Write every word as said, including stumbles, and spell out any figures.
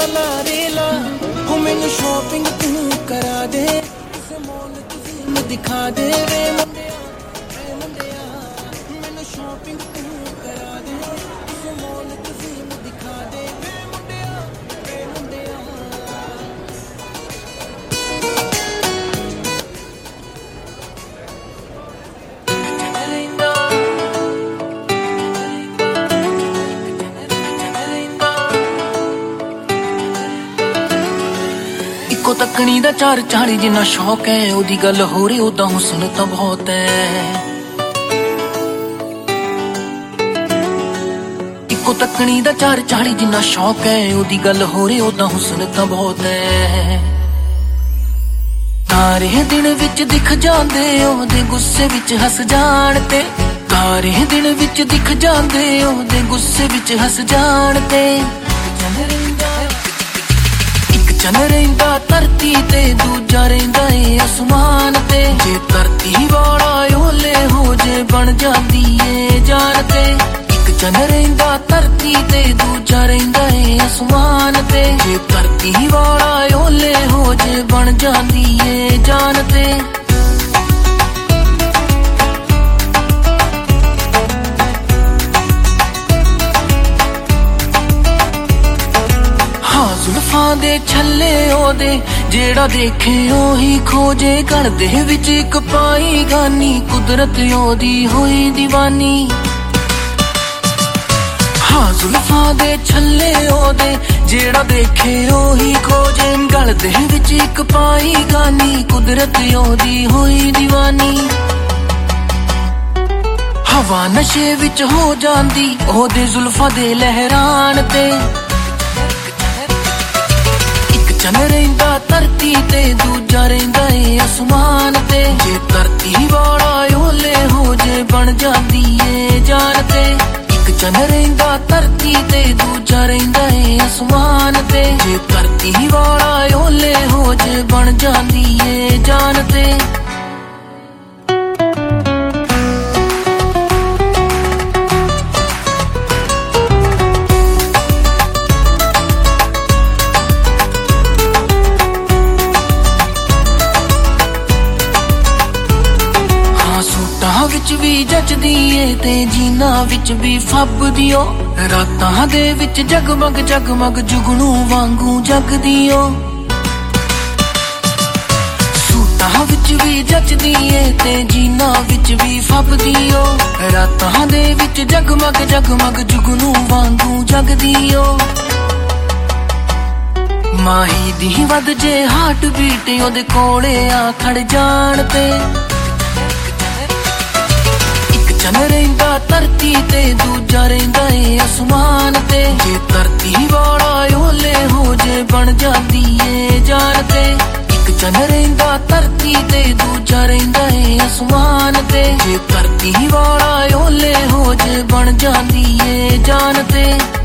ਲਾ ਰੇਲਾ ਹੋ ਮੈਨੂੰ ਸ਼ੋਪਿੰਗ ਤੂੰ ਕਰਾ ਦੇ ਮੋਲ ਤੂੰ ਦਿਖਾ ਦੇ ਵੇ ਮੁੰਡਿਆ ਵੇ ਮੁੰਡਿਆ ਮੈਨੂੰ ਸ਼ੋਪਿੰਗ ਤੂੰ ਕਰਾ ਦੇ ਮੋਲ ਤੂੰ ਦਿਖਾ ਦੇ ਵੇ ਮੁੰਡਿਆ ਵੇ ਮੁੰਡਿਆ ਇੱਕੋ ਤੱਕਣੀ ਦਾ ਚਾਰ ਚਾਲੀ ਜਿੰਨਾ ਸ਼ੌਕ ਹੈ ਉਹਦੀ ਗੱਲ ਹੋ ਰਹੀ ਉਹਦਾ ਹੁਸਨ ਤਾਂ ਬਹੁਤ ਹੈ ਇੱਕੋ ਤੱਕਣੀ ਦਾ ਚਾਰ ਚਾਲੀ ਜਿੰਨਾ ਸ਼ੌਕ ਹੈ ਉਹਦੀ ਗੱਲ ਹੋ ਰਹੀ ਉਹਦਾ ਹੁਸਨ ਤਾਂ ਬਹੁਤ ਹੈ ਤਾਰੇ ਦਿਨ ਵਿੱਚ ਦਿਖ ਜਾਂਦੇ ਉਹਦੇ ਗੁੱਸੇ ਵਿੱਚ ਹੱਸ ਜਾਣ ਤੇ ਤਾਰੇ ਦਿਨ ਵਿੱਚ ਦਿਖ ਜਾਂਦੇ ਉਹਦੇ ਗੁੱਸੇ ਵਿੱਚ ਹੱਸ ਜਾਣ ਤੇ ਚੰਨ ਰਹਿੰਦਾ ਧਰਤੀ ਤੇ ਦੂਜਾ ਰਹਿੰਦਾ ਏ ਅਸਮਾਨ ਤੇ ਜੇ ਧਰਤੀ ਵਾਲਾ ਓਲੇ ਹੋ ਜੇ ਬਣ ਜਾਂਦੀ ਏ ਜਾਨ ਤੇ ਇੱਕ ਚੰਨ ਰਹਿੰਦਾ ਧਰਤੀ ਤੇ ਦੂਜਾ ਰਹਿੰਦਾ ਏ ਅਸਮਾਨ ਤੇ ਜੇ ਧਰਤੀ ਵਾਲਾ ਓਲੇ ਹੋ ਜੇ ਬਣ ਜਾਂਦੀ ਏ ਜਾਨ ਤੇ ਜ਼ੁਲਫਾਂ ਦੇ ਛੱਲੇ ਉਹਦੇ ਜਿਹੜਾ ਦੇਖੇ ਉਹੀ ਖੋਜੇ ਗਲ ਦੇ ਵਿੱਚ ਇੱਕ ਪਾਈ ਗਾਨੀ ਕੁਦਰਤ ਉਹਦੀ ਹੋਈ ਦੀਵਾਨੀ ਹਾਂ ਜ਼ੁਲਫਾਂ ਦੇ ਛੱਲੇ ਉਹਦੇ ਜਿਹੜਾ ਦੇਖੇ ਉਹੀ ਖੋਜੇ ਗਲ ਦੇ ਵਿੱਚ ਇੱਕ ਪਾਈ ਗਾਨੀ ਕੁਦਰਤ ਉਹਦੀ ਹੋਈ ਦੀਵਾਨੀ ਹਵਾ ਨਸ਼ੇ ਵਿੱਚ ਹੋ ਜਾਂਦੀ ਉਹਦੇ ਜ਼ੁਲਫਾਂ ਦੇ ਲਹਿਰਾਨ ਤੇ ਚੰਨ ਰਹਿੰਦਾ ਧਰਤੀ ਤੇ ਦੂਜਾ ਰਹਿੰਦਾ ਏ ਅਸਮਾਨ ਤੇ ਜੇ ਧਰਤੀ ਵਾਲਾ ਓਲੇ ਹੋ ਜੇ ਬਣ ਜਾਂਦੀ ਏ ਜਾਨ ਤੇ ਇੱਕ ਚੰਨ ਰਹਿੰਦਾ ਧਰਤੀ ਤੇ ਦੂਜਾ ਰਹਿੰਦਾ ਏ ਅਸਮਾਨ ਤੇ ਜੇ ਧਰਤੀ ਵਾਲਾ ਓਲੇ ਹੋ ਜੇ ਬਣ ਜਾਂਦੀ ਏ ਜਾਨ ਤੇ ਵਿੱਚ ਵੀ ਜੱਜਦੀ ਏ ਤੇ ਜੀਨਾ ਵਿੱਚ ਵੀ ਫੱਬਦੀ ਓ ਰਾਤਾਂ ਦੇ ਵਿੱਚ ਜਗਮਗ ਜਗਮਗ ਜੁਗਨੂ ਵਾਂਗੂ ਜਗਦੀ ਓ ਸੂਟਾਂ ਵਿੱਚ ਵੀ ਜੱਜਦੀ ਏ ਤੇ ਜੀਨਾ ਵਿੱਚ ਵੀ ਫੱਬਦੀ ਓ ਰਾਤਾਂ ਦੇ ਵਿੱਚ ਜਗਮਗ ਜਗਮਗ ਜੁਗਨੂ ਵਾਂਗੂ ਜਗਦੀ ਓ ਮਾਹੀ ਦੀ ਵੱਧ ਜੇ ਹਾਰਟ ਬੀਟ ਉਹਦੇ ਕੋਲੇ ਆ ਖੜ ਜਾਣ ਤੇ ਚੰਨ ਰਹਿੰਦਾ ਧਰਤੀ ਤੇ ਦੂਜਾ ਰਹਿੰਦਾ ਏ ਅਸਮਾਨ ਤੇ ਜੇ ਧਰਤੀ ਵਾਲਾ ਓਲੇ ਹੋ ਜੇ ਬਣ ਜਾਂਦੀ ਏ ਜਾਨ ਤੇ ਇੱਕ ਚੰਨ ਰਹਿੰਦਾ ਧਰਤੀ ਤੇ ਦੂਜਾ ਰਹਿੰਦਾ ਏ ਅਸਮਾਨ ਤੇ ਜੇ ਧਰਤੀ ਵਾਲਾ ਓਲੇ ਹੋ ਜੇ ਬਣ ਜਾਂਦੀ ਏ ਜਾਨ ਤੇ